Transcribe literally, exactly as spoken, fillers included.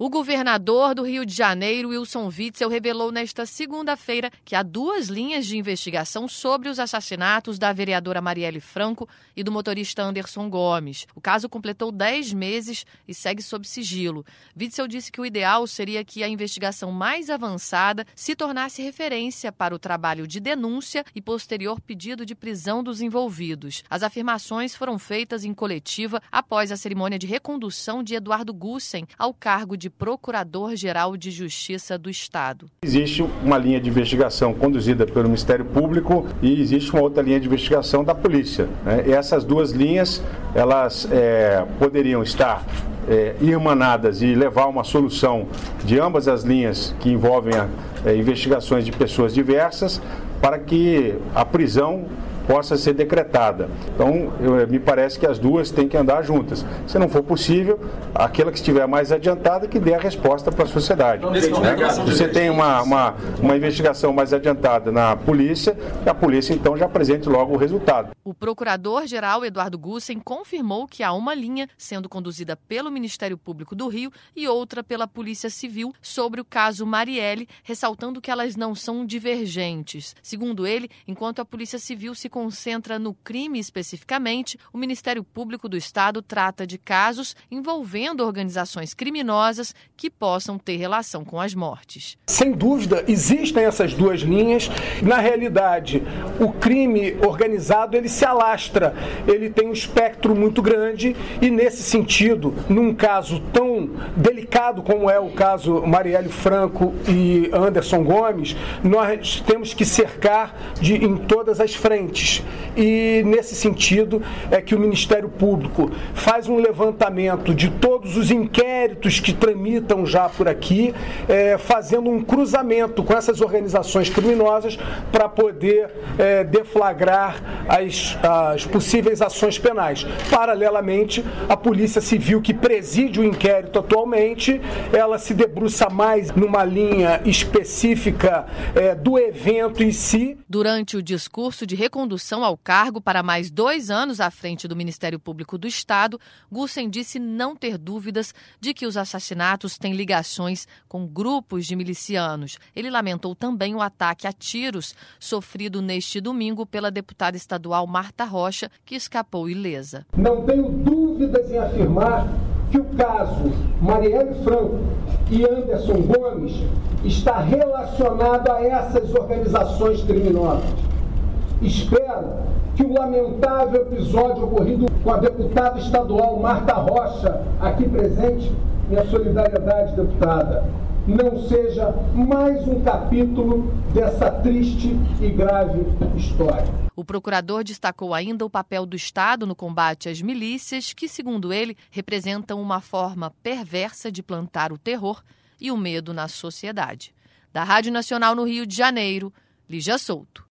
O governador do Rio de Janeiro, Wilson Witzel, revelou nesta segunda-feira que há duas linhas de investigação sobre os assassinatos da vereadora Marielle Franco e do motorista Anderson Gomes. O caso completou dez meses e segue sob sigilo. Witzel disse que o ideal seria que a investigação mais avançada se tornasse referência para o trabalho de denúncia e posterior pedido de prisão dos envolvidos. As afirmações foram feitas em coletiva após a cerimônia de recondução de Eduardo Gussen ao cargo de de Procurador-Geral de Justiça do Estado. Existe uma linha de investigação conduzida pelo Ministério Público e existe uma outra linha de investigação da Polícia, né? E essas duas linhas, elas é, poderiam estar é, irmanadas e levar uma solução de ambas as linhas que envolvem a, é, investigações de pessoas diversas para que a prisão possa ser decretada. Então, eu, me parece que as duas têm que andar juntas. Se não for possível, aquela que estiver mais adiantada que dê a resposta para a sociedade. Né? Você tem uma, uma, uma investigação mais adiantada na polícia, e a polícia então já apresente logo o resultado. O procurador-geral Eduardo Gussen confirmou que há uma linha sendo conduzida pelo Ministério Público do Rio e outra pela Polícia Civil sobre o caso Marielle, ressaltando que elas não são divergentes. Segundo ele, enquanto a Polícia Civil se concentra no crime especificamente, o Ministério Público do Estado trata de casos envolvendo organizações criminosas que possam ter relação com as mortes. Sem dúvida, existem essas duas linhas. Na realidade, o crime organizado ele se alastra, ele tem um espectro muito grande e, nesse sentido, num caso tão delicado como é o caso Marielle Franco e Anderson Gomes, nós temos que cercar de, em todas as frentes. E, nesse sentido, é que o Ministério Público faz um levantamento de todos os inquéritos que tramitam já por aqui, é, fazendo um cruzamento com essas organizações criminosas para poder é, deflagrar as, as possíveis ações penais. Paralelamente, a Polícia Civil, que preside o inquérito atualmente, ela se debruça mais numa linha específica é, do evento em si. Durante o discurso de recondução ao cargo para mais dois anos à frente do Ministério Público do Estado, Gussen disse não ter dúvidas de que os assassinatos têm ligações com grupos de milicianos. Ele lamentou também o ataque a tiros sofrido neste domingo pela deputada estadual Marta Rocha, que escapou ilesa. Não tenho dúvidas em afirmar que o caso Marielle Franco e Anderson Gomes está relacionado a essas organizações criminosas. Espero que o lamentável episódio ocorrido com a deputada estadual Marta Rocha, aqui presente, minha solidariedade, deputada, não seja mais um capítulo dessa triste e grave história. O procurador destacou ainda o papel do Estado no combate às milícias, que, segundo ele, representam uma forma perversa de plantar o terror e o medo na sociedade. Da Rádio Nacional no Rio de Janeiro, Lígia Souto.